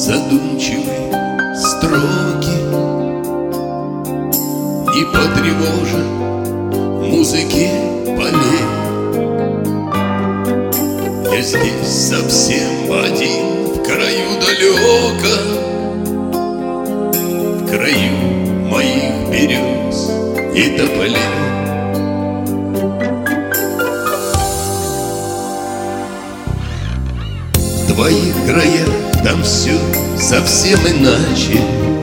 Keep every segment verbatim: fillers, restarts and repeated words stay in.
задумчивые строки не потревожат музыки полей. Я здесь совсем один, в краю далеко, в краю моих берез и тополей. В твоих краях там все совсем иначе.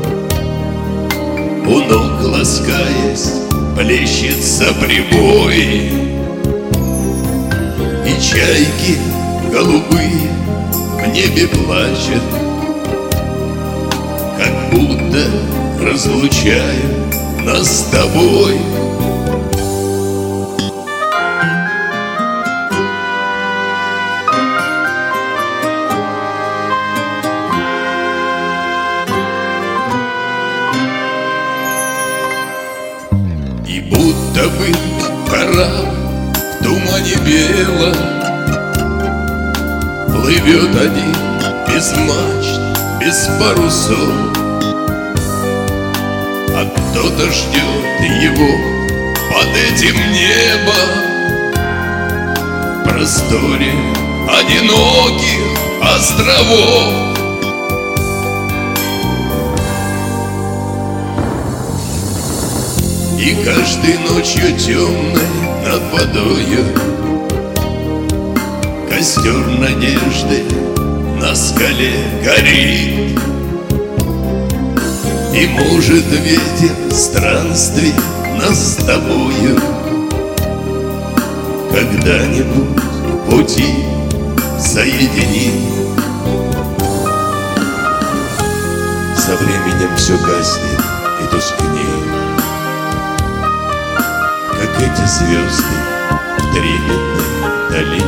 У ног ласкаясь плещется прибой, и чайки голубые в небе плачут, как будто разлучая нас с тобой. И будто бы корабль в тумане белом плывет один, без мачт, без парусов, а кто-то ждет его под этим небом, в просторе одиноких островов. И каждой ночью темной над водою костер надежды на скале горит. И может ветер странствий нас с тобою когда-нибудь в пути соединит. Со временем все гаснет и тускнеет, как эти звезды в трепетной дали.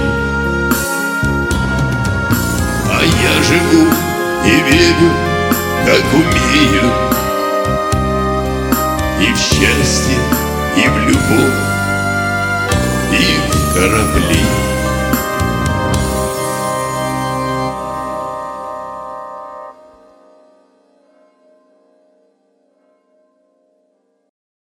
А я живу и верю, как умею, и в счастье, и в любовь, и в корабли.